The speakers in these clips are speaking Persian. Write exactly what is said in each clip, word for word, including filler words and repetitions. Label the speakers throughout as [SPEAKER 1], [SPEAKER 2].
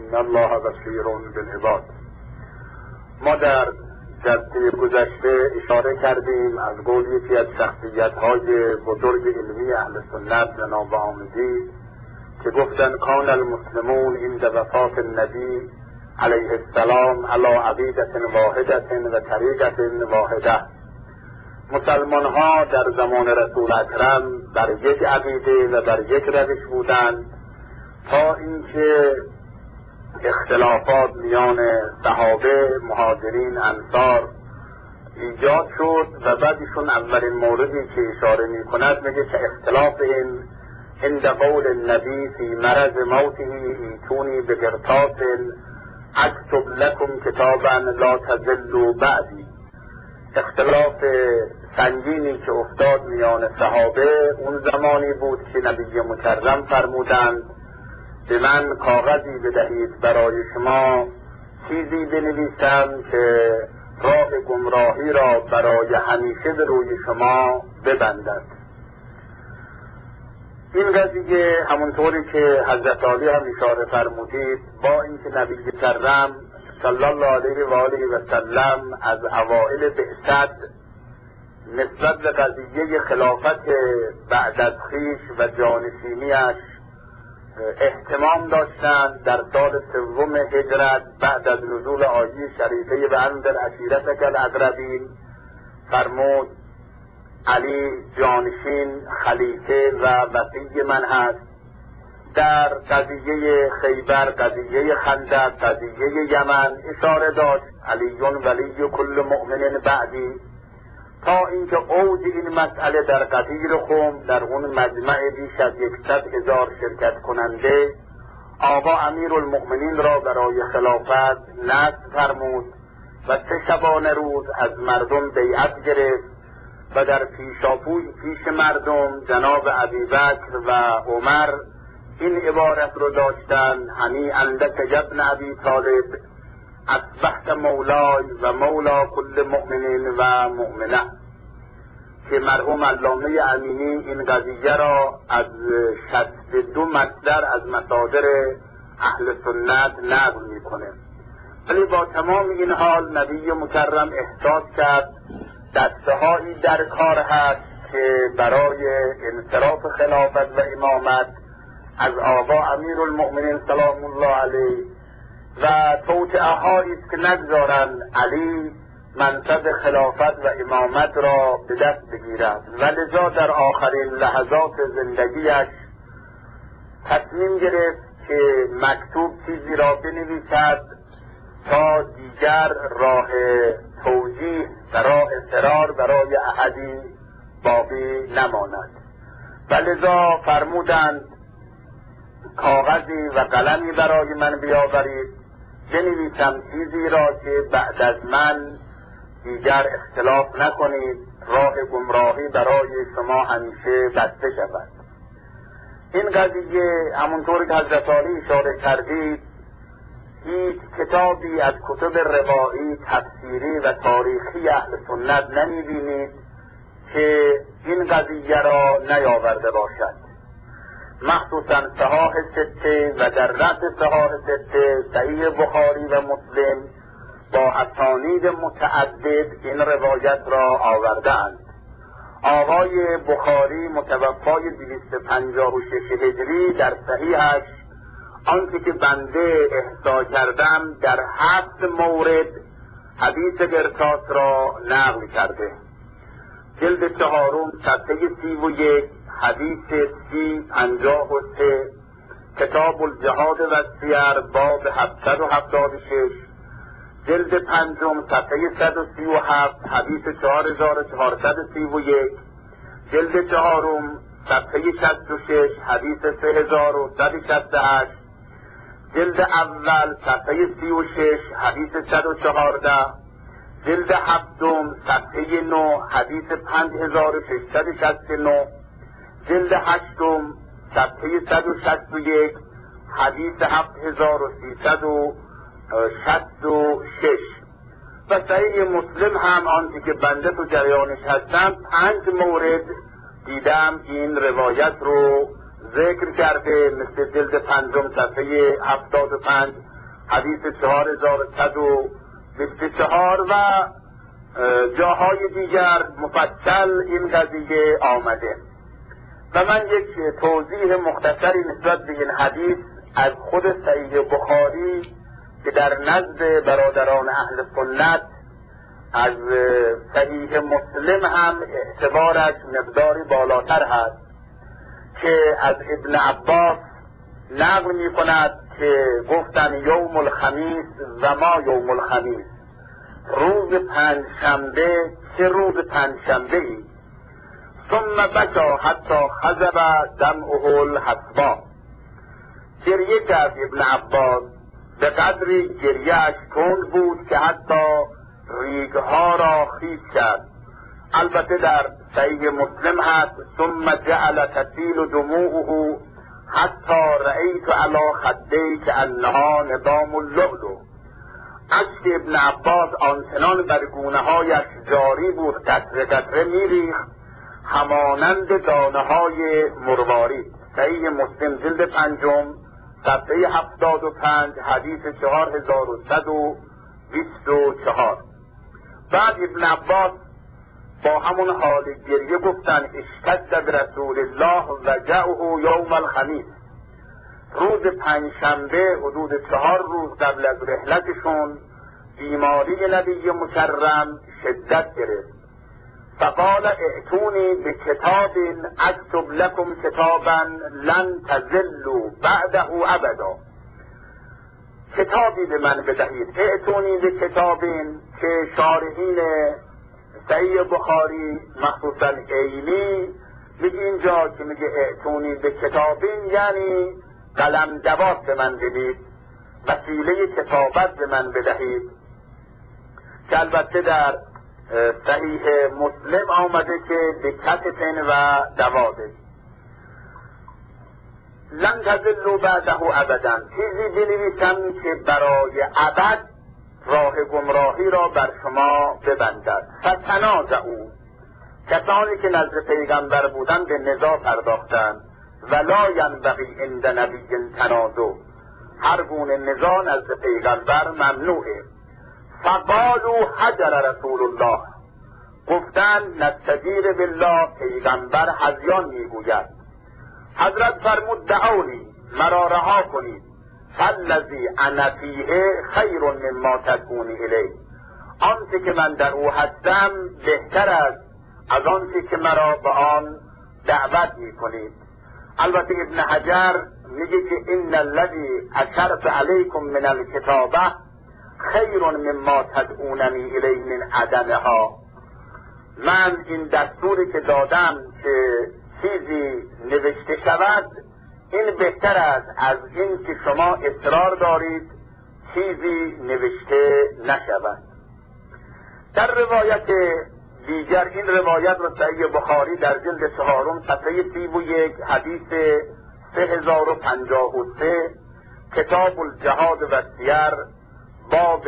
[SPEAKER 1] ان الله بصیر بالعباد. ما در جلسه گذشته اشاره کردیم از قول یکی از شخصیت‌های بزرگ علمی اهل سنت جناب آمدی که گفتن کان المسلمون عند وفات النبی علیه السلام علی عقیدة واحدة و طریقة واحدة. مسلمان ها در زمان رسول اکرم بر یک عقیده و بر یک روش بودند تا اینکه اختلافات میان صحابه، مهاجرین، انصار ایجاد شد و بعدشون اولین موردی که اشاره می کند میگه که اختلاف این عند قول النبی فی مرض موته ایتونی بقرطاس اکتب لکم کتابا لا تضلوا بعدی. اختلاف سنگینی که افتاد میان صحابه اون زمانی بود که نبی مکرم فرمودند به من کاغذی بدهید برای شما چیزی بنویسم که راه گمراهی را برای همیشه به روی شما ببندد. این قضیه همونطوری که حضرت علی هم اشاره فرمودید با اینکه نبی مکرم صلی الله علیه و آله و سلم از اوائل بعثت نسبت به قضیه خلافت بعد از خویش و جانشینیش اهتمام داشتند، در سال سوم هجرت بعد از نزول آیه شریفه و انذر عشیرتک الاقربین فرمود علی جانشین خلیفه و وصی من هست. در قضیه خیبر، قضیه خندق، قضیه یمن اشاره داشت علی ولی کل مؤمن بعدی، تا اینکه اوج این مسئله در قدیر خم در اون مجمع بیش از یکصد هزار شرکت کننده آقا امیرالمؤمنین را برای خلافت نصب فرمود و سه شبانه روز از مردم بیعت گرفت و در پیشاپوی پیش مردم جناب ابوبکر و عمر این عبارت رو داشتن هنی اندک ابن ابی طالب اصبحت مولای و مولا کل مؤمنین و مؤمنه، که مرحوم علامه امینی این قضیه را از شصت و دو مصدر از مصادر اهل سنت نقل میکنه. ولی با تمام این حال نبی مکرم احساس کرد دستهایی در کار هست که برای انصراف خلافت و امامت از آقا امیرالمؤمنین سلام الله علیه و توطئه‌هایی است که نگذارند علی منصب خلافت و امامت را به دست بگیرد و لذا در آخرین لحظات زندگیش تصمیم گرفت که مکتوب چیزی را بنویسد تا دیگر راه توجیه و راه فرار برای احدی باقی نماند و لذا فرمودند کاغذی و قلمی برای من بیاورید بنویسم چیزی را که بعد از من دیگر اختلاف نکنید، راه گمراهی برای شما همیشه بسته شود. این قضیه همونطور که حضرت علی اشاره کردید هیچ کتابی از کتب روایی تفسیری و تاریخی اهل سنت نمیبینید که این قضیه را نیاورده باشد، مخصوصا صحاح سته و در رأس صحاح سته صحیح بخاری و مسلم با اسانید متعدد این روایت را آوردند. آقای بخاری متوفای دویست و پنجاه و شش هجری در صحیحش آنچه که بنده احصا کردم در هفت مورد حدیث قرطاس را نقل کرده. جلد چهارم صفحه سی و یک، حدیث سی پنجاه و سه، کتاب الجهاد و سیر باب هفتصد و هفتاد و شش، جلد پنجم صفحه صد و سی و هفت، حدیث چهار هزار و چهارصد و سی و یک، جلد چهارم صفحه شصت و شش، حدیث سه هزار و صد و شصت و هشت، جلد اول صفحه سی و شش، حدیث صد و چهارده، جلد هفتم صفحه نه، حدیث پنج هزار و ششصد و شصت و نه، جلد هشتم صفحه صد و شصت و یک، حدیث هفت هزار و سیصد و شصت و شش و صحیح مسلم هم آنچه که بنده تو جریانش هستم پنج مورد دیدم این روایت رو ذکر کرده، مثل جلد پنجم صفحه هفتاد و پنج حدیث چهار هزار و صد و بیست و چهار و جاهای دیگر مفصل این قضیه آمده و من یک توضیح مختصری نسبت به این حدیث از خود صحیح بخاری که در نزد برادران اهل سنت از صحیح مسلم هم اعتبارش مقداری بالاتر هست که از ابن عباس نقل می کند که گفتن یوم الخمیس و ما یوم الخمیس، روز پنجشنبه چه روز پنجشنبه ای، ثم بکا حتی خضب دمعه الحسبا، گریه کرد ابن عباس به قدری گریهش تند بود که حتی ریگها را خیس کرد. البته در صحیح مسلم هست ثم جعل تسیل دموعه حتی رأیت علی خدیه کأنها نظام اللؤلؤ، اشک ابن عباس آنچنان بر گونه هایش جاری بود قطره قطره میریخت همانند دانه های مروارید. صحیح مسلم جلد پنجم صفحه هفتاد و پنج حدیث چهار هزار و صد و بیست و چهار. بعد ابن عباس با همون حال گریه گفتن اشتد برسول الله وجعه یوم الخمیس، روز پنجشنبه حدود چهار روز قبل از رحلتشون بیماری نبی مکرم شدت گرفت. فقال ائتونی بکتاب اکتب لکم کتابا لن تضلوا بعده ابدا، کتابی به من بدهید. ائتونی بکتابین که شارحین صحیح بخاری مخصوصا عینی میگه اینجا که میگه ائتونی بکتابین یعنی قلم دوات به من بدید، وسیله کتابت به من بدهید، که البته در صحیح مسلم آمده که به کتفن و دواده. لن تضلوا بعده ابدا، چیزی بنویسم که برای ابد راه گمراهی را بر شما ببندد. فتنازعوا، کسانی که نزد پیغمبر بودن به نزاع پرداختند. ولا ینبغی عند نبی تنازع، هر گونه نزاع نزد پیغمبر ممنوعه. فقالوا حجر رسول الله، گفتن نستجیر بالله، پیغمبر هذیان میگوید. حضرت فرمود دعونی، مرا رها کنید، فالذی انا فیه خیر مما تدعونی الیه، آنچه که من در او هستم بهتر است از آنچه که مرا به آن دعوت میکنید. البته ابن حجر میگه که ان الذی اشرت علیکم من الکتابه خیر مما تدعوننی الیه من عدمها، من این دستوری که دادم که چیزی نوشته شود این بهتر است از این که شما اصرار دارید چیزی نوشته نشود. در روایت دیگر، این روایت را صحیح بخاری در جلد چهارم صفحه سی و یک حدیث سه هزار و پنجاه و سه، کتاب الجهاد و سیر، باب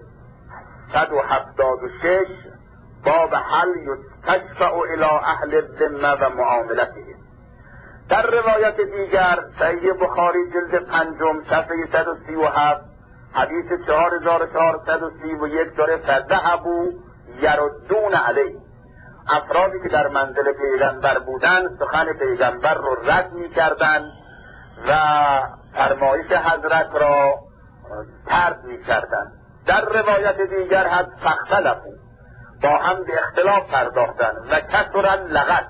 [SPEAKER 1] صد و هفتاد و شش، باب حل یستشفع الی اهل الذمه و معاملتهم. در روایت دیگر صحیح بخاری جلد پنجم صفحه صد و سی و هفت حدیث چهار هزار و چهارصد و سی و یک داره فذهبوا یردون علیه، افرادی که در منزل پیغمبر بودن سخن پیغمبر رو رد می کردن و فرمایش حضرت را طرد می کردن. در روایت دیگر هست فاختلفوا، با هم به اختلاف پرداختن و کثر اللغط.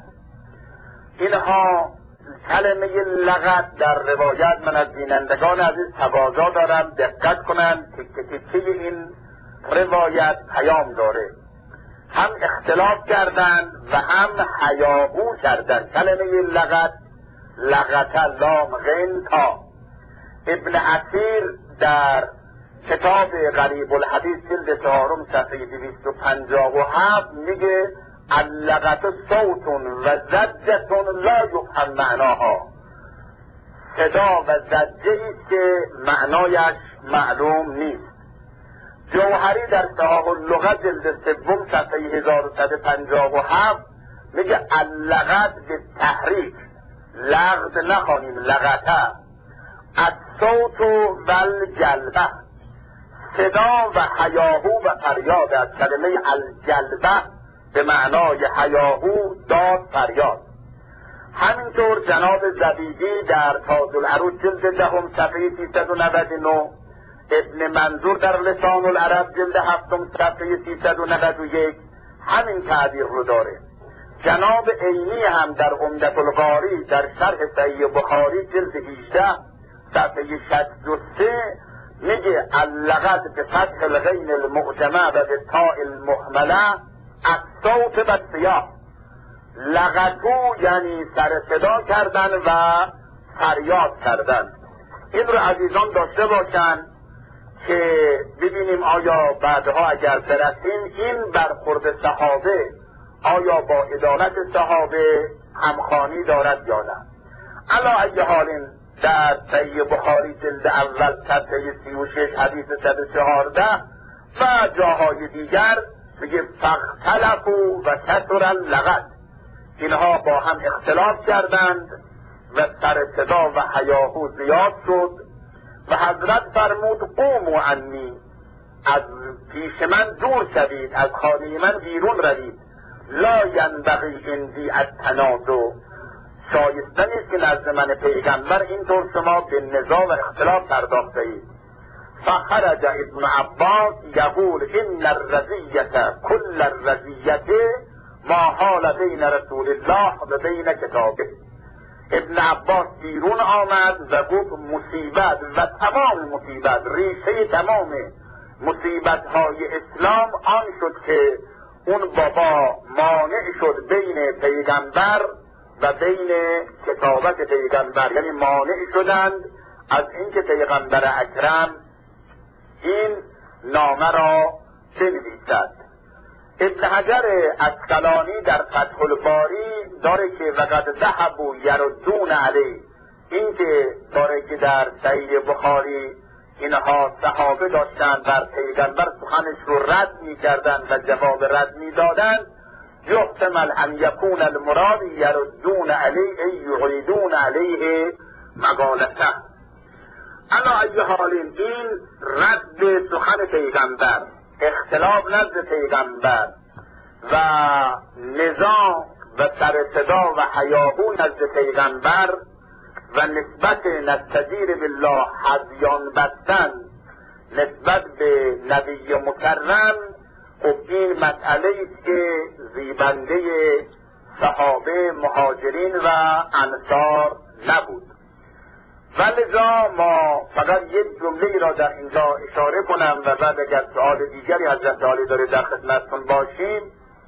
[SPEAKER 1] اینها کلمه لغط در روایت من از بینندگان عزیز تقاضا دارم دقت کنند که تکه این روایت پیام داره. هم اختلاف کردن و هم حیاهو کردن. کلمه لغط، لغط لام غین تا. ابن عثیر در کتاب غریب الحدیث جلد چهارم صفحه دویست و پنجاه و هفت میگه اللغط صوت و زجة لا یفهم معناها، صدا و زجه ایست که معنایش معلوم نیست. جوهری در صحاح اللغت جلد سوم صفحه هزار و صد و پنجاه و هفت میگه اللغط به تحریک، لغط نخوانیم لغطه، الصوت و الجلبه، صدا و هیاهو و فریاد از کلمه الجلبه به معنای هیاهو، داد، فریاد. همینطور جناب زبیدی در تاج العروض جلد دهم صفحه سیصد و نود و نه، ابن منظور در لسان العرب جلد هفتم صفحه سیصد و نود و یک همین تعبیر رو داره. جناب عینی هم در عمدة القاری در شرح صحیح بخاری جلد هجده صفحه شصت و سه میگه اللغت به فتح الغین المعجمه و به تاء المهمله الصوت و الصیاح. لغتو یعنی سر صدا کردن و فریاد کردن. این رو عزیزان داشته باشن که ببینیم آیا بعدها اگر برسیم این برخورد صحابه آیا با عدالت صحابه همخوانی دارد یا نه. علا ای حال در صحیح بخاری جلد اول صفحه سی و شش حدیث صد و چهارده و جاهای دیگر میگه فاختلفوا و کثر اللغت، اینها با هم اختلاف کردند و سر صدا و هیاهو زیاد شد و حضرت فرمود قوموا عنی، از پیش من دور شوید، از خانه من بیرون روید. لا ینبغی عندی التنازع، شایسته نیست که نزد من پیغمبر اینطور شما به نزاع و اختلاف پرداخته اید. فخرج ابن عباس یقول ان الرزیة کل الرزیة ما حال بین رسول الله و بین کتابه. ابن عباس بیرون آمد و گفت مصیبت و تمام مصیبت، ریشه تمام مصیبت های اسلام آن شد که اون بابا مانع شد بین پیغمبر و بین کتابت پیغمبر، یعنی مانع شدند از اینکه پیغمبر اکرم این نامه را بنویسد. ابن حجر عسقلانی در فتح الباری داره که وقد ذهبوا یردون علیه، این که داره که در صحیح بخاری اینها صحابه داشتند بر پیغمبر سخنش رو رد می کردن و جواب رد می دادن، یحتمل ان یکون المراد یردون علیه ای یعیدون علیه مقالته. الا ای حال این رد سخن پیغمبر، اختلاف نزد پیغمبر و نزاع و سر صدا و هیاهو نزد پیغمبر و نسبت نستجیر بالله هذیان بستن نسبت به نبی مکرم، خب این مسئله است که زیبنده صحابه مهاجرین و انصار نبود. ولذا ما فقط یک جمله را در اینجا اشاره کنم و بعد اگر سؤال دیگری حضرت عالی داره در خدمتتون باشیم.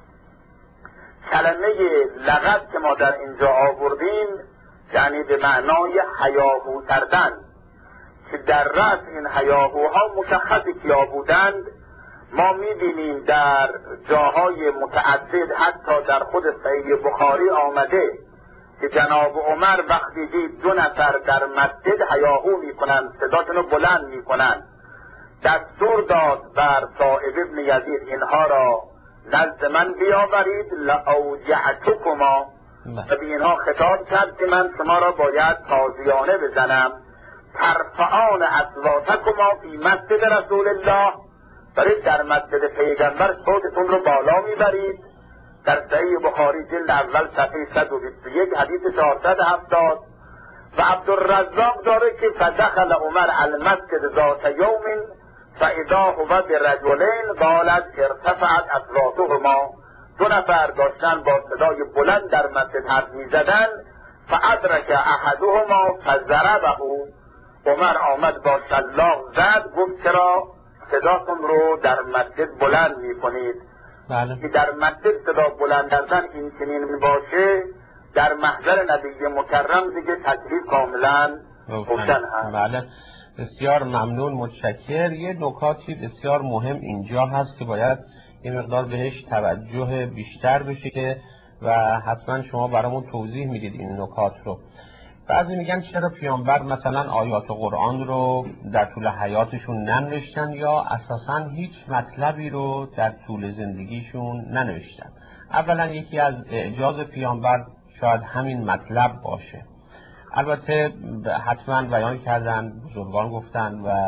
[SPEAKER 1] کلمه لغت که ما در اینجا آوردیم یعنی به معنای هیاهو کردن، که در رأس این هیاهوها مشخصی کیا بودند. ما میبینیم در جاهای متعدد حتی در خود صحیح بخاری آمده که جناب عمر وقتی دید دو نفر در مسجد هیاهو میکنند، صداشون رو بلند میکنند، دستور داد بر صاحب ابن یزید اینها را نزد من بیاورید لاوجعتکما، و به اینها خطاب کرد که من شما را باید تازیانه بزنم. ترفعان اصواتکما فی مسجد رسول الله، برید در مسجد پیغمبر صوتتون رو بالا میبرید. در صحیح بخاری جلد اول صفحه صد و بیست و یک حدیث چهارصد و هفتاد. و عبدالرزاق داره که فدخل عمر المسجد ذات یوم فاذا هو برجلین قالت ارتفعت اصواتهما، دو نفر داشتن با صدای بلند در مسجد حرف میزدن. فادرک احدهما فضربه، عمر آمد با شلاق زد، گفت چرا صداتون رو در مسجد بلند میکنید؟ بله. که در مسجد صدا بلند کردن این چنین باشه در محضر نبی مکرم دیگه تکلیف کاملا روشن هست.
[SPEAKER 2] بله، بسیار ممنون، متشکر. یه نکاتی بسیار مهم اینجا هست که باید یه مقدار بهش توجه بیشتر بشه که و حتما شما برامون توضیح میدید این نکات رو. بعضی میگن چرا پیامبر مثلا آیات قرآن رو در طول حیاتشون ننوشتن یا اساسا هیچ مطلبی رو در طول زندگیشون ننوشتن؟ اولا یکی از اعجاز پیامبر شاید همین مطلب باشه. البته حتما بیان کردن، بزرگان گفتن و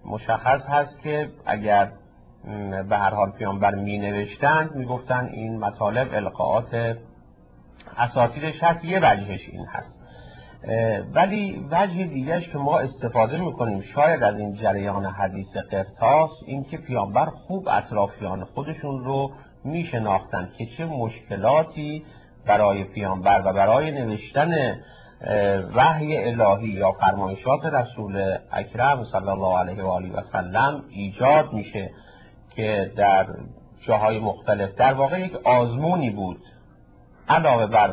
[SPEAKER 2] مشخص هست که اگر به هر حال پیامبر می نوشتند می گفتن این مطالب القاءات اساطیرش هست. یه وجهش این هست، ولی وجه دیگرش که ما استفاده میکنیم شاید از این جریان حدیث قرطاس، این که پیامبر خوب اطرافیان خودشون رو میشناختن که چه مشکلاتی برای پیامبر و برای نوشتن وحی الهی یا فرمایشات رسول اکرم صلی الله علیه و آله و سلم ایجاد میشه، که در جاهای مختلف در واقع یک آزمونی بود علاوه بر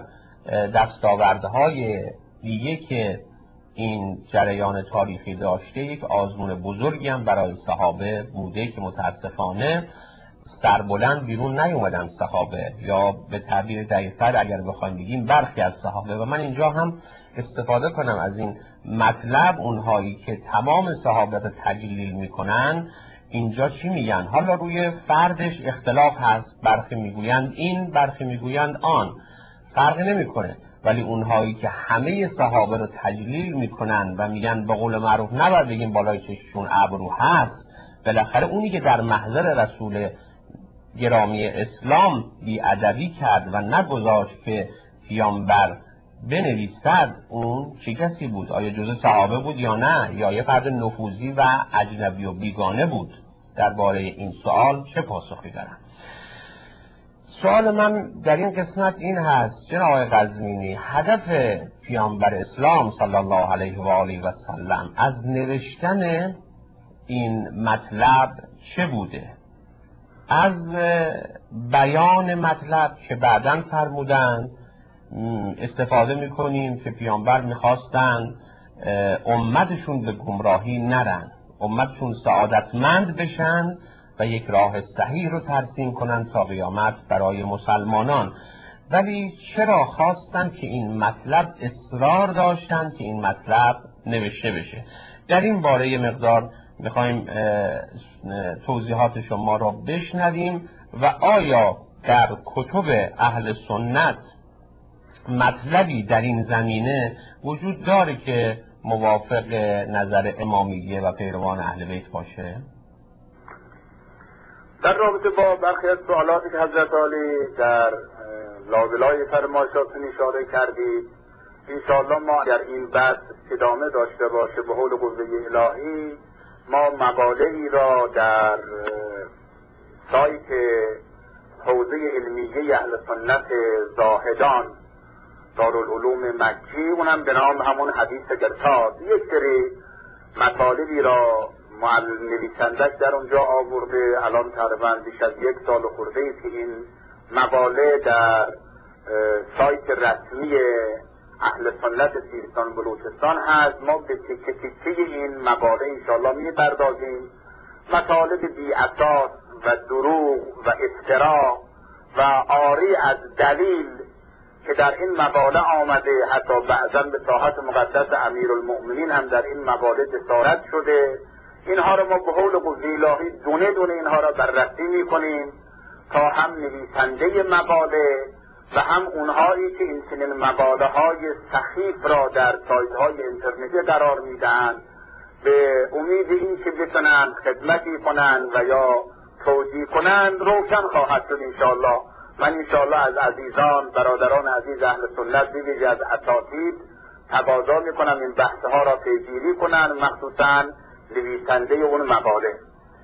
[SPEAKER 2] دستاوردهای دیگه که این جریان تاریخی داشته. یک آزمون بزرگی هم برای صحابه بوده که متاسفانه سربلند بیرون نیومدن صحابه، یا به تعبیر دقیق‌تر اگر بخوایم بگیم برخی از صحابه. و من اینجا هم استفاده کنم از این مطلب، اونهایی که تمام صحابه رو تجلیل میکنن اینجا چی میگن؟ حالا روی فردش اختلاف هست، برخی میگویند این، برخی میگویند آن، فرقی نمیکنه، ولی اونهایی که همه صحابه رو تجلیل میکنن و میگن به قول معروف نباید بگیم بالای چشمشون ابرو هست، بالاخره اونی که در محضر رسول گرامی اسلام بی‌ادبی کرد و نگذاشت که پیامبر بنویسد، اون چه کسی بود؟ آیا جزء صحابه بود یا نه؟ یا یه فرد نفوذی و اجنبی و بیگانه بود؟ درباره این سوال چه پاسخی دارم؟ سوال من در این قسمت این هست جناب آقای قزوینی، هدف پیامبر اسلام صلی الله علیه و آله و سلم از نوشتن این مطلب چه بوده؟ از بیان مطلب که بعداً فرمودند استفاده میکنیم که پیامبر میخواستند امتشون به گمراهی نرن، امتشون سعادتمند بشن و یک راه صحیح رو ترسیم کنن تا قیامت برای مسلمانان. ولی چرا خواستن که این مطلب اصرار داشتن که این مطلب نوشته بشه؟ در این باره یه مقدار میخوایم توضیحات شما رو بشنویم و آیا در کتب اهل سنت مطلبی در این زمینه وجود داره که موافق نظر امامیه و پیروان اهل بیت باشه؟
[SPEAKER 1] در رابطه با برخی از سوالاتی که حضرت عالی در لابلای فرمایشاتون اشاره کردید، انشاءالله ما اگر این بحث ادامه داشته باشه به حول قوه الهی، ما مقاله‌ای را در سایت حوزه علمیه اهل سنت زاهدان دارالعلوم مکی، اونم به نام همون حدیث قرطاس، یک سری مطالبی را نویسندش در اونجا آورده. الان تقریبا بیش از یک سال خورده است که این مقاله در سایت رسمی اهل سنت سیستان بلوچستان هست. ما به تکه تکه این مقاله انشاءالله میپردازیم. مطالب بی اساس و دروغ و افترا و عاری از دلیل که در این مقاله آمده، حتی بعضا به ساحت مقدس امیرالمؤمنین هم در این مقاله جسارت شده، اینها را ما به حول قوه الهی دونه دونه اینها را بررسی میکنیم تا هم نویسنده مقاله و هم اونهایی که این چنین مقاله های سخیف را در سایت های اینترنتی قرار میدن به امید این که بتونن خدمتی کنن و یا توجیه کنن روشن خواهد شد انشاءالله. من انشاءالله از عزیزان برادران عزیز اهل سنت بویژه از اساتید تقاضا میکنم این بحثها را پیگیری کنن، مخصوصا نویسنده اون مقاله.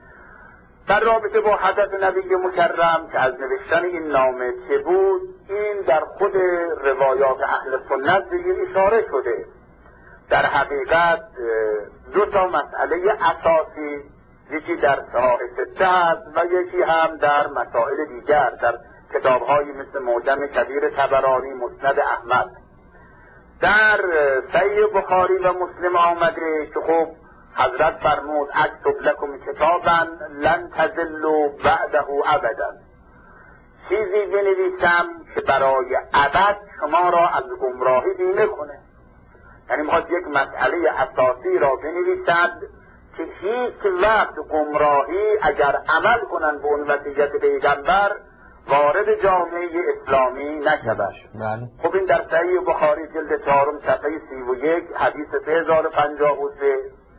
[SPEAKER 1] در رابطه با هدف نبی مکرم که از نوشتن این نامه چه بود، این در خود روایات اهل سنت دیگه اشاره شده. در حقیقت دو تا مسئله اساسی، یکی در صحاح سته هست و یکی هم در مسائل دیگر در کتاب‌هایی مثل معجم کبیر طبرانی، مسند احمد. در صحیح بخاری و مسلم آمده که خب حضرت فرمود اکتب لکم کتابا لن تضلوا بعده ابدا، چیزی بنویسم که برای ابد شما را از گمراهی بیمه کنه. یعنی میخواد یک مسئله اساسی را بنویسد که هیچ وقت گمراهی اگر عمل کنن به اون وصیت پیغمبر وارد جامعه اسلامی نشود. خب این در صحیح بخاری جلد چهارم صفحه سی و یک حدیث سه هزار و پنجاه و سه.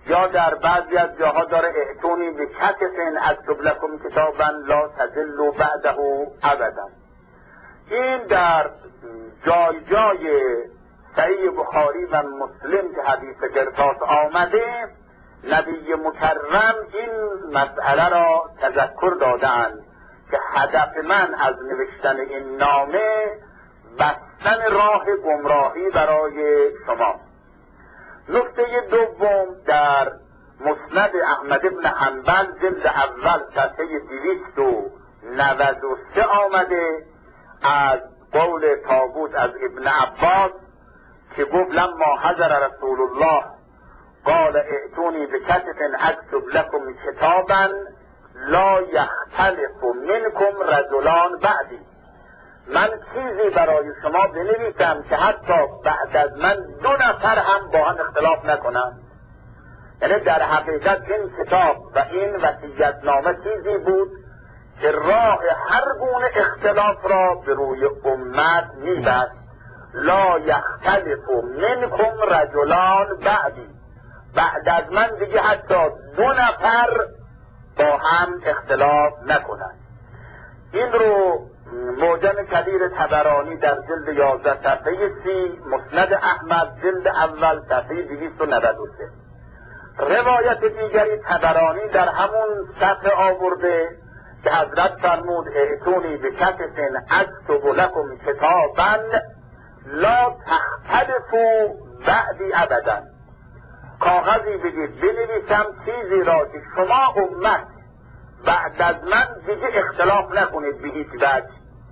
[SPEAKER 1] یا در بعضی از جاها داره اعتونی به کتفن اکتب لکم کتابا لا تضلوا بعده ابدا. این در جای جای صحیح بخاری و مسلم که حدیث قرطاس آمده، نبی مکرم این مسئله را تذکر دادند که هدف من از نوشتن این نامه بستن راه گمراهی برای شما. نکته دوم، در مسند احمد بن حنبل جلد اول صفحه دویست و نود و سه آمده از قول طاووس از ابن عباس که گفت لما حضر رسول الله قال ائتونی بکتف اکتب لکم کتابا لا یختلف منکم رجلان بعدی. من چیزی برای شما بنویسم که حتی بعد از من دو نفر هم با هم اختلاف نکنم. یعنی در حقیقت این کتاب و این وصیت‌نامه چیزی بود که راه هر گونه اختلاف را به روی امت می‌بست. لا یختلف منکم رجلان بعدی، بعد از من دیگه حتی دو نفر با هم اختلاف نکنند. این رو معجم کبیر طبرانی در جلد یازده صفحه سی، مسند احمد جلد اول صفحه دویست و نود و سه. روایت دیگری طبرانی در همون صفحه آورده که حضرت فرمود ائتونی بکتف اکتب لکم کتابا لا تختلفوا بعدی ابدا. کاغذی بگید بنویسم چیزی را که شما امت بعد از من دیگه اختلاف نکنید به هیچ وجه.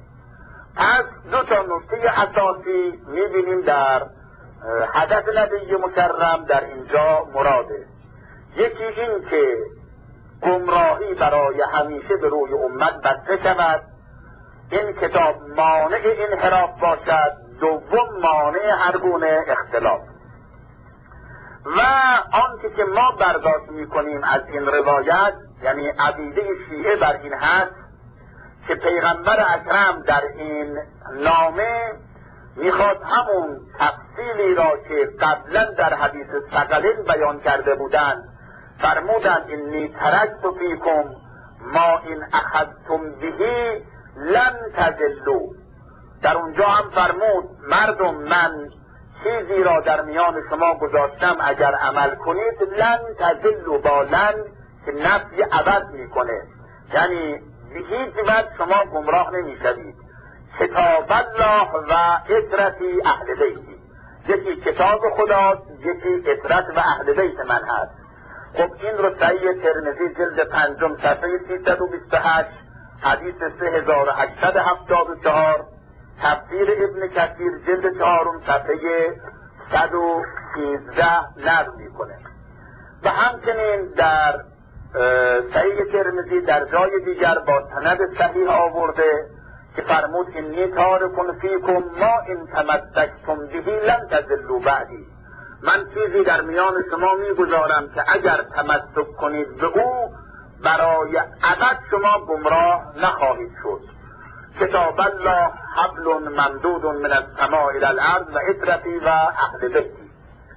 [SPEAKER 1] پس دو تا نکته اساسی میبینیم در هدف نبی مکرم در اینجا مراده. یکی این که گمراهی برای همیشه به روی امت بسته شود، این کتاب مانع انحراف باشد، دوم مانع هر گونه اختلاف. و آنچه که ما برداشت میکنیم از این روایت، یعنی عقیده شیعه بر این هست که پیغمبر اکرم در این نامه میخواد همون تفصیلی را که قبلا در حدیث ثقلین بیان کرده بودند، فرمودند انی ترکت فیکم ما این اخذتم بهی لن تضلوا. در اونجا هم فرمود مردم من چیزی را در میان شما گذاشتم اگر عمل کنید لن تضلوا، با لن که نفی عوض میکنه، یعنی به هیچ وجه شما گمراه نمیشوید. کتاب الله و اطرتی اهل بیتی، یکی کتاب خداست، یکی اطرت و اهل بیت من هست. خب این رو صحیح ترمذی جلد پنجم صفحه سیصد و بیست و هشت حدیث سه هزار و هشتصد و هفتاد و چهار، تفسیر ابن کثیر جلد چهارم صفحه صد و سیزده نقل میکنه. و همچنین در صحیح ترمذی در جای دیگر با سند صحیح آورده که فرمود انی تارک فیکم ما ان تمسکتم به لن تضلوا بعدی. من چیزی در میان شما میگذارم که اگر تمسک کنید به او برای ابد شما گمراه نخواهید شد. کتاب الله حبل ممدود من السماء الى الارض و اطرتی و اهل بیتی.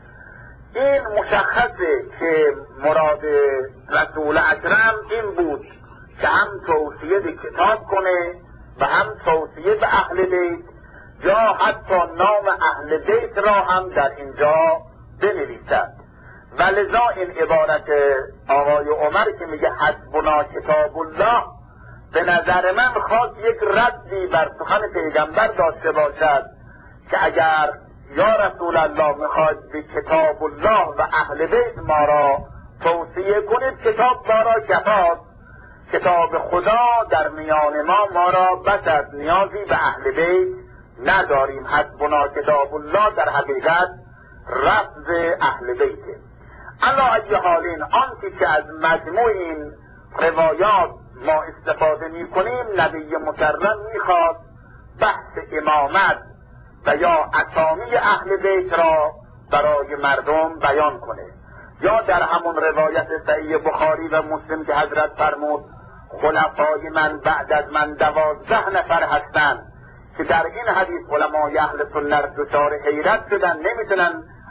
[SPEAKER 1] این مشخصه که مراد رسول اکرم این بود که هم توصیه به کتاب کنه و هم توصیه به اهل بیت، یا حتی نام اهل بیت را هم در اینجا بنویسد. و لذا این عبارت آقای عمر که میگه حسبنا کتاب الله، به نظر من خواست یک ردی بر سخن پیغمبر داشته باشد که اگر یا رسول الله میخواد به کتاب الله و اهل بیت ما را توصیه کنید، کتاب ما را کفاست، کتاب خدا در میان ما ما را بس از نیازی به اهل بیت نداریم. حسبنا کتاب الله در حقیقت رفض اهل بیته. علی ای حالین آنچه که از مجموع این روایات ما استفاده می کنیم، نبی مکرم میخواد بحث امامت و یا اسامی اهل بیت را برای مردم بیان کنه. یا در همون روایت صحیح بخاری و مسلم که حضرت فرمود خلفای من بعد از من دوازده نفر هستند، که در این حدیث علمای اهل سنت دچار حیرت شدن، نمیتونن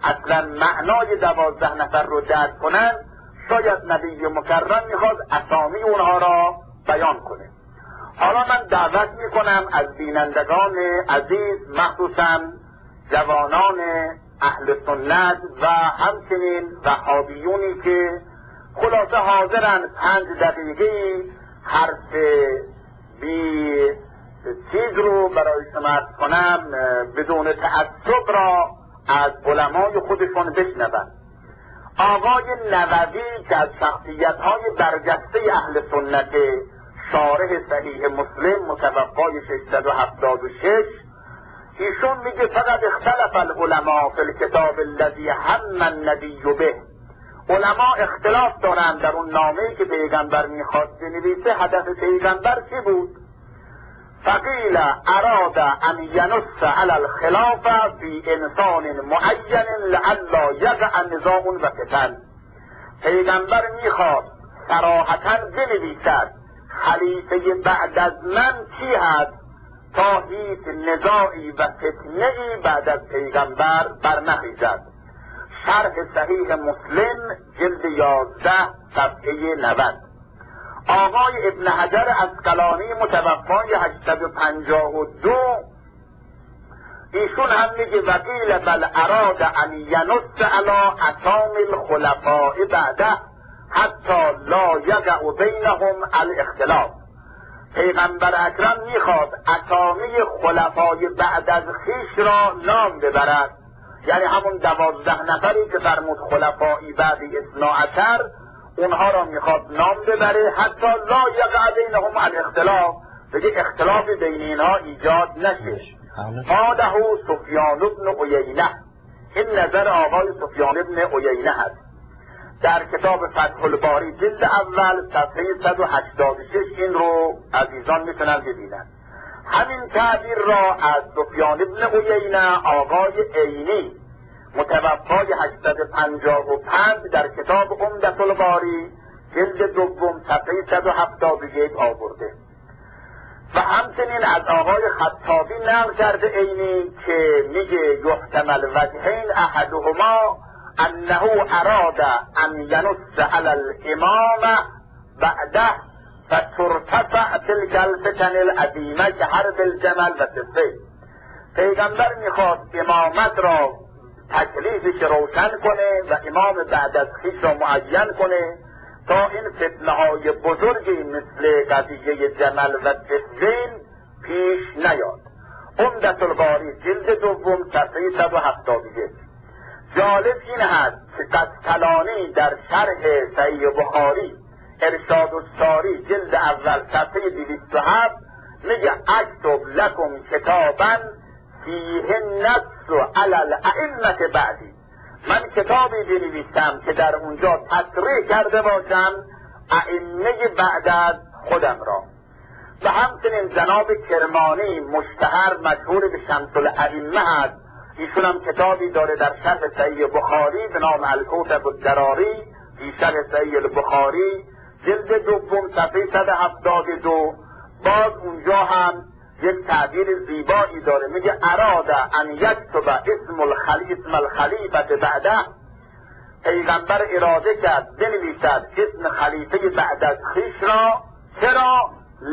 [SPEAKER 1] اصلا معنای دوازده نفر رو درک کنن، شاید نبی مکرم میخواد اسامی اونها را بیان کنه. حالا من دعوت میکنم از بینندگان عزیز، مخصوصا جوانان اهل سنت و همچنین وهابیونی که خلاصه حاضرن پنج دقیقه حرف بی چیز رو برای شما عرض کنم بدون تعصب را از علمای خودشون بشنون. آقای نووی که از شخصیت‌های برجسته اهل سنت، شارح صحیح مسلم متوفای ششصد و هفتاد و شش، ایشون میگه فقط اختلف العلماء فی الکتاب الذی هم النبی به. علما اختلاف دارند در اون نامه‌ای که پیغمبر میخواست بنویسه هدف پیغمبر چی بود. فقیل اراد ان ینص علی الخلافه فی انسان معین لئلا یقع نزاع و فتن. پیغمبر میخواست صراحتا بنویسد خلیفه بعد از من کی هست تا هیچ نزاعی و فتنه‌ای بعد از پیغمبر برنخیزد. شرح صحیح مسلم جلد یازده صفحه نود. آقای ابن حجر عسقلانی متوفای هشتصد و پنجاه و دو، ایشون هم میگه وقیل بل اراد ان ینص علی اسامی الخلفاء بعده حتی لا یقع بینهم الاختلاف. پیغمبر اکرم میخواد اسامی خلفای بعد از خویش را نام ببرد، یعنی همون دوازده نفری که فرمود خلفایی بعد اثنا عشر، اونها را میخواد نام ببره حتی لا یقع بینهم الاختلاف، بگه اختلاف بین اینها ایجاد نشه. قاله سفیان بن عیینه، این نظر آقای سفیان بن عیینه هست. در کتاب فتح الباری جلد اول صفحه صد و هشتاد و شش این رو عزیزان میتونن ببینن. همین تعبیر را از سفیان بن عیینه آقای عینی متوفای هشتصد و پنجاه و پنج در کتاب عمدة الباری جلد دوم صفحه صد و هفتاد و یک آورده و همچنین از آقای خطابی نقل کرده عینی که میگه یحتمل وجهین احدهما انه اراد ان ینص علی الامام بعده فترتفع تلك الفتن العظیمه که حرب الجمل و صفه. پیغمبر میخواست امامت را تکلیفش روشن کنه و امام بعد از خویش را معین کنه تا این فتنه های بزرگی مثل قضیه جمل و صفین پیش نیاد. عمدة الباری جلد دوم صفحه صد و هفتاد و یک. جالب این هست که قسطلانی در شرح صحیح بخاری ارشاد الساری جلد اول صفحه دویست و هفت میگه اکتب لکم کتابا فیه النص علی الائمه بعدی. من کتابی بنویسم که در اونجا تصریح کرده باشم ائمه بعد از خودم را. و همچنین جناب کرمانی مشتهر مشهور به شمس الائمه هست، ایشون هم کتابی داره در شرح صحیح بخاری به نام الکوکب الدراری فی شرح صحیح البخاری جلد دوم صفحه صد و هفتاد و دو. باز اونجا هم یک تعبیر زیبایی داره، میگه اراد ان یکتب اسم الخلی اسم الخلیفه بعده. پیغمبر اراده کرد بنویسد اسم خلیفه بعد از خویش را. چرا؟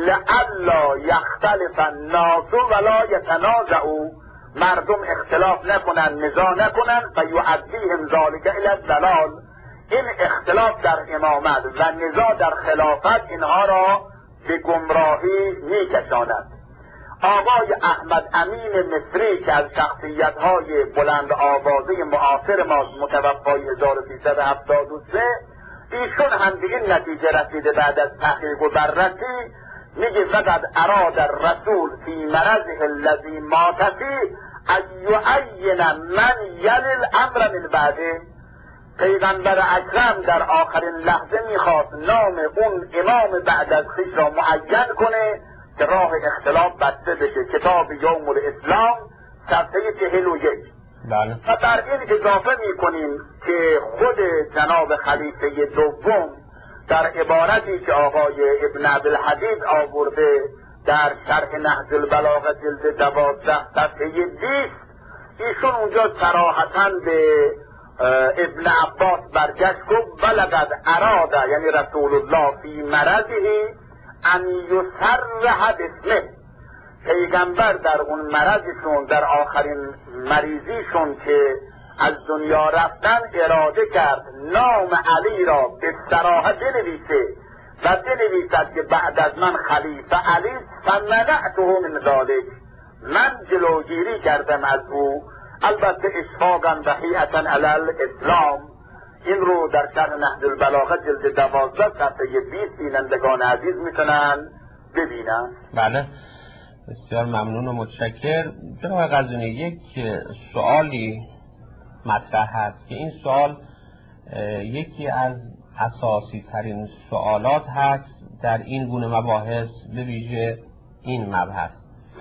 [SPEAKER 1] لئلا یختلف الناس ولا یتنازعوا، مردم اختلاف نکنن نزاع نکنن و یعدیهم ذلک الی الضلال، این اختلاف در امامت و نزاع در خلافت اینها را به گمراهی میکشاند. آقای احمد امین مصری که از شخصیت‌های بلند آوازه معاصر ما متوفای هزار و سیصد و هفتاد و سه، ایشون هم به این نتیجه رسیده بعد از تحقیق و بررسی، میگه فقط اراد الرسول فی مرضه الذی مات فیه ان یعین من یلی الامر من بعده. پیغمبر اکرم در آخرین لحظه میخواست نام اون امام بعد از خویش را معین کنه که راه اختلاف بسته بشه. کتاب یوم الاسلام صفحه چهل و یک.
[SPEAKER 2] بله.
[SPEAKER 1] و بر این اضافه میکنیم که خود جناب خلیفه دوم در عبارتی که آقای ابن عبدالحدید آورده در شرح نهج البلاغه جلد دوازده صفحه بیست ایشون اونجا صراحتاً به ابن عباس برگشت گفت ولقد اراد یعنی رسول الله فی مرضه ان یصرح باسمه، پیغمبر در اون مرضشون، در آخرین مریضیشون که از دنیا رفتن، اراده کرد نام علی را به صراحت بنویسه و بنویسد که بعد از من خلیفه علی فمنعته من ذلک، من جلوگیری کردم از او، البته اشفاقا و حیئتا علی الاسلام. این رو در شرح نهج البلاغه جلد دوازده صفحه بیست بینندگان عزیز میتونن ببینن.
[SPEAKER 2] بله، بسیار ممنون و متشکر. جناب قزوینی، یک سوالی مطرح هست که این سوال یکی از اساسی ترین سوالات هست در این گونه مباحث، به ویژه این مبحث،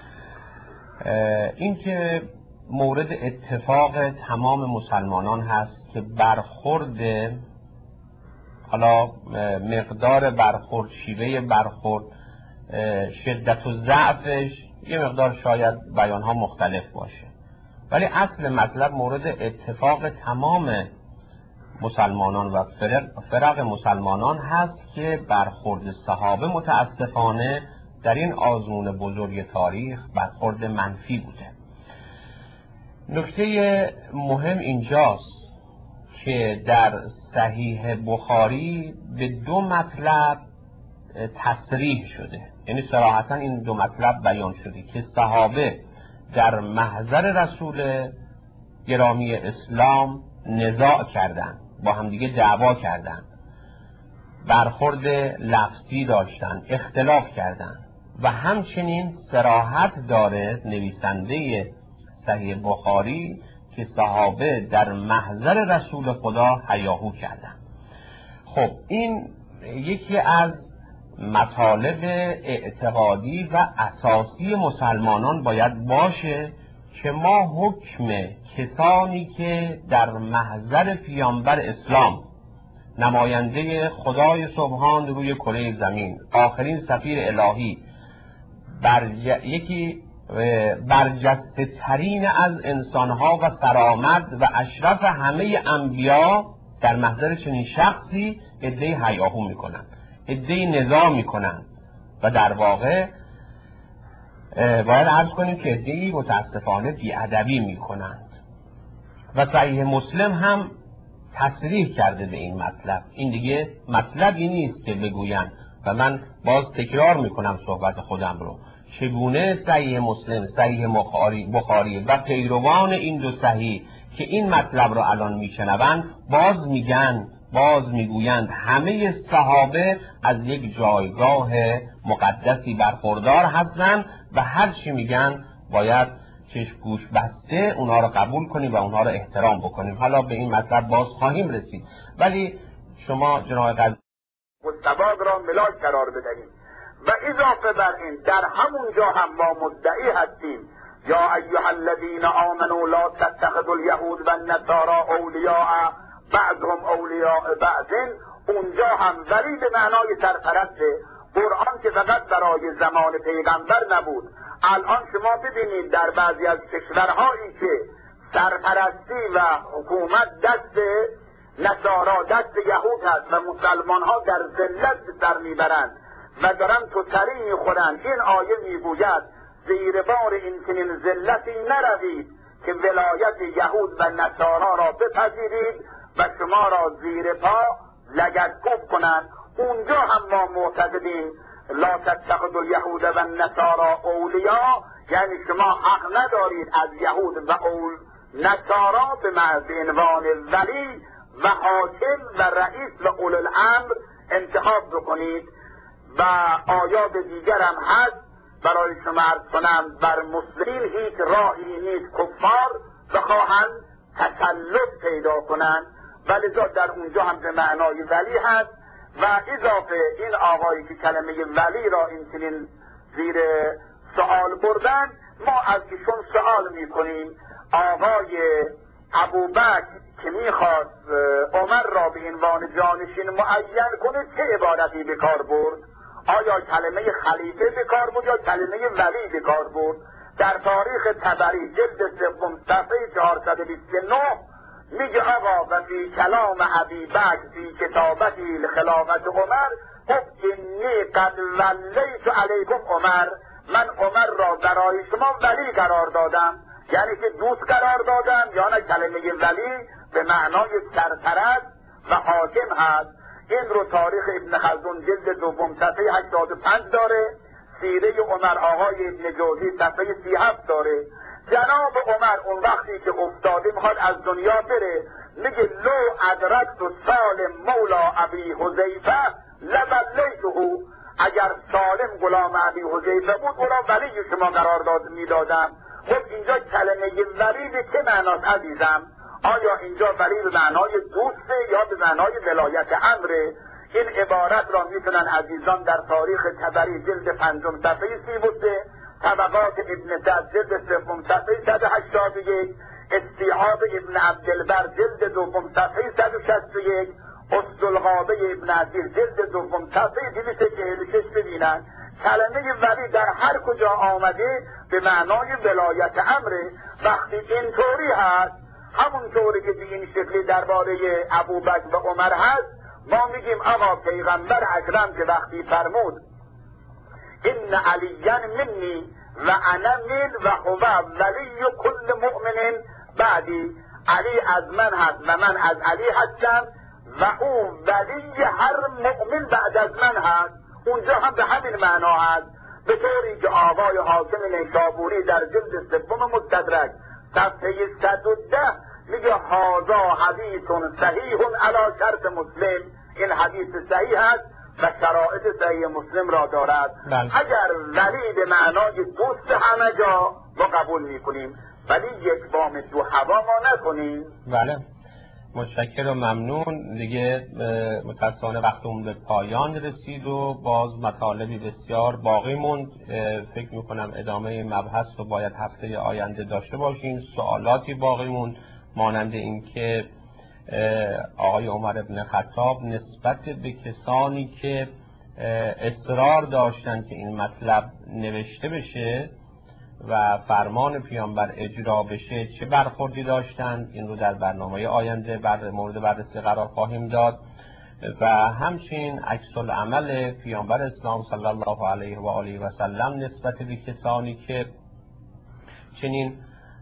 [SPEAKER 2] این که مورد اتفاق تمام مسلمانان هست که برخورد، حالا مقدار برخورد، شیوه برخورد، شدت و ضعفش یه مقدار شاید بیانها مختلف باشه، ولی اصل مطلب مورد اتفاق تمام مسلمانان و فرق, فرق مسلمانان هست که برخورد صحابه متاسفانه در این آزمون بزرگ تاریخ برخورد منفی بوده. نکته مهم اینجاست که در صحیح بخاری به دو مطلب تصریح شده، یعنی صراحتا این دو مطلب بیان شده که صحابه در محضر رسول گرامی اسلام نزاع کردند، با همدیگه دعوا کردند، برخورد لفظی داشتند، اختلاف کردند، و همچنین صراحت داره نویسنده صحیح بخاری که صحابه در محضر رسول خدا هیاهو کردند. خب این یکی از مطالب اعتقادی و اساسی مسلمانان باید باشه که ما حکم کسانی که در محضر پیامبر اسلام، نماینده خدای سبحان روی کره زمین، آخرین سفیر الهی، برج... یکی برجسته ترین از انسانها و سرآمد و اشرف همه انبیا، در محضر چنین شخصی عده‌ای هیاهو میکنند، عده‌ای نزاع میکنند، و در واقع باید عرض کنیم که عده‌ای متاسفانه بی‌ادبی میکنند. و صحیح مسلم هم تصریح کرده به این مطلب. این دیگه مطلبی نیست که بگویند، و من باز تکرار میکنم صحبت خودم رو، چگونه صحیح مسلم، صحیح بخاری, بخاری و پیروان این دو صحیح که این مطلب رو الان میشنوند باز میگن، باز میگویند همه صحابه از یک جایگاه مقدسی برخوردار هستند و هر چی میگن باید چشم گوش بسته اونها رو قبول کنیم و اونها رو احترام بکنیم. حالا به این مطلب باز خواهیم رسید، ولی شما جناب قزوینی
[SPEAKER 1] مستباد را ملاک قرار بدهیم. و اضافه بر این در همون جا هم ما مدعی هستیم یا ایها الذین آمنوا لا تتخذوا الیهود و النصارى اولیاء بعضهم اولیاء بعض، اونجا هم ولی به معنای سرپرست قرآن که فقط برای زمان پیغمبر نبود. الان شما ببینید در بعضی از کشورهایی که سرپرستی و حکومت دست نصارا، دست یهود هست و مسلمان ها در ذلت سر میبرند و دارن تو تری میخورند. این آیه میگوید زیر بار این چنین ذلتی نروید که ولایت یهود و نصارا را بپذیرید و شما را زیر پا لگدکوب کنند. اونجا هم ما معتقدیم لا تتخذوا الیهود و النصارى اولیاء، یعنی شما حق ندارید از یهود و اول نصارا به عنوان ولی و حاکم و رئیس و اول الامر انتخاب بکنید. و آیات دیگر هم هست برای شما عرض کنم بر مسلمین هیچ راهی نیست کفار بخواهند تسلط پیدا کنند، ولذا در اونجا هم به معنای ولی هست. و اضافه این آقایی که کلمه ولی را این چنین زیر سوال بردن، ما از ایشون سوال میکنیم آقای ابوبکر که میخواست عمر را به عنوان جانشین معین کنه چه عبارتی به کار برد؟ آیا کلمه خلیفه به کار برد یا کلمه ولی به کار برد؟ در تاریخ طبری جلد سوم صفحه چهارصد و بیست و نه میگه آقا و فی کلام ابی بکر فی کتابتی لخلافت عمر خب انی قد ولیت علیکم عمر، من عمر را برای شما ولی قرار دادم، یعنی که دوست قرار دادم، یا نه کلمه ولی به معنای سرپرست و حاکم هست. این رو تاریخ ابن خلدون جلد دوم صفحه هشتاد و پنج داره، سیره عمر آقای ابن جوزی صفحه سی و هفت داره. جناب عمر اون وقتی که افتاده میخواد از دنیا بره میگه لو ادرکت سال مولا ابی حذیفه لولیته، اگر سالم غلام ابی حذیفه بود او را ولی شما قرار داد میدادم. خب اینجا کلمه ولی به چه معناست عزیزم؟ آیا اینجا ولی به معنای دوسته یا به معنای ولایت امره؟ این عبارت را میتونن عزیزان در تاریخ طبری جلد پنجم صفحه سی و سه، طبقات ابن سعد جلد سوم صفحه صد و هشتاد و یک، استیعاب ابن عبدالبر جلد دوم صفحه صد و شصت و یک، اسدالغابه ابن عزیز جلد دوم صفحه دویست و چهل و شش ببینن کلمه ولی در هر کجا آمده به معنای ولایت امره. وقتی اینطوری هست، همونطوری که به این شکلی درباره ابوبکر و عمر هست، ما میگیم آقا پیغمبر اکرم که وقتی فرمود ان علیّا منی و انا من و هو ولی کل مؤمن بعدی، علی از من هست و من از علی هستم و او ولی هر مؤمن بعد از من هست. اونجا هم به همین معنا هست، به طوری که آقای حاکم نیشابوری در جلد سوم مستدرک صفحه صد و ده میگه هذا حدیث صحیح علی شرط مسلم، این حدیث صحیح است و شرایط صحیح مسلم را دارد.
[SPEAKER 2] بله.
[SPEAKER 1] اگر ولی به معنای دوست همه جا ما قبول میکنیم، ولی یک بام دو هوا ما نکنیم.
[SPEAKER 2] بله، متشکر و ممنون. دیگه متاسفانه وقتمون به پایان رسید و باز مطالبی بسیار باقی موند. فکر میکنم ادامه مبحث رو باید هفته آینده داشته باشیم. سوالاتی باقی موند مانند این که آقای عمر بن خطاب نسبت به کسانی که اصرار داشتن که این مطلب نوشته بشه و فرمان پیامبر اجرا بشه چه برخوردی داشتند، این رو در برنامه آینده بر مورد بررسی قرار خواهیم داد. و همچنین عکس العمل پیامبر اسلام صلی الله علیه و آله و سلم نسبت به کسانی که چنین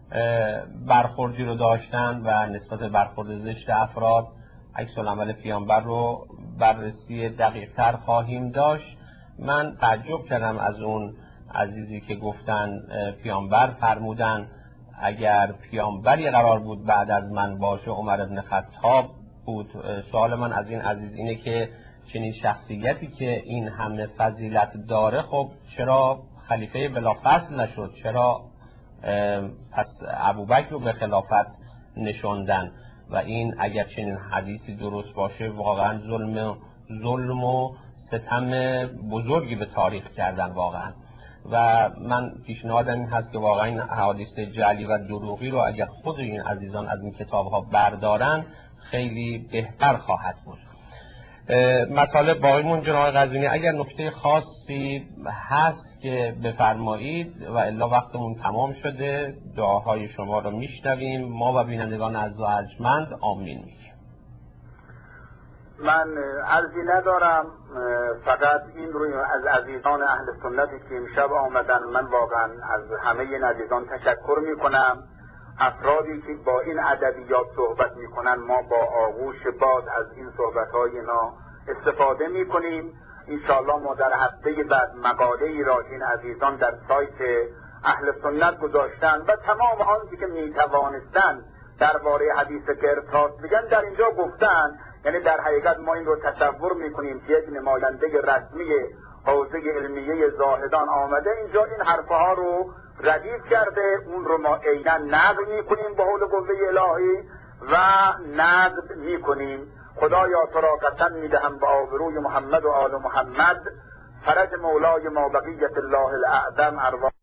[SPEAKER 2] برخوردی رو داشتن و نسبت برخورد زشت افراد عکس العمل پیامبر رو بررسی دقیق تر خواهیم داشت. من تعجب کردم از اون عزیزی که گفتن پیامبر فرمودن اگر پیامبری قرار بود بعد از من باشه عمر بن خطاب بود. سوال من از این عزیز اینه که چنین شخصیتی که این همه فضیلت داره، خب چرا خلیفه بلافصل نشد؟ چرا پس ابوبکر رو به خلافت نشوندن؟ و این اگر چنین حدیثی درست باشه واقعا ظلم ظلم و ستم بزرگی به تاریخ کردن واقعا. و من پیشنهادم این هست که واقعا این حوادث جعلی و دروغی رو اگر خود این عزیزان از این کتاب ها بردارن خیلی بهتر خواهد بود. مطالب باقیمون جناب قزوینی، اگر نکته خاصی هست که بفرمایید و الا وقتمون تمام شده. دعاهای شما رو میشنویم. ما و بینندگان عزیز و ارجمند آمین میگیم.
[SPEAKER 1] من عرضی ندارم، فقط این روی از عزیزان اهل سنتی که امشب آمدن من واقعا از همه این عزیزان تشکر میکنم. افرادی که با این ادبیات صحبت میکنن ما با آغوش باز از این صحبتهای اینا استفاده میکنیم. انشاءالله ما در هفته بعد مقاله ای را این عزیزان در سایت اهل سنت گذاشتن و تمام آنچه که میتوانستن درباره حدیث کرتاس بگن در اینجا گفتن. یعنی در حقیقت ما این رو تصور میکنیم که یک نماینده رسمی حوزه علمیه زاهدان آمده اینجا این حرفها رو ردیف کرده، اون رو ما عینا نقد میکنیم با حول قوه الهی و نقد میکنیم. خدایا تو را قسم میدهم به آبروی محمد و آل محمد، فرج مولای ما بقیت الله الاعظم ارواح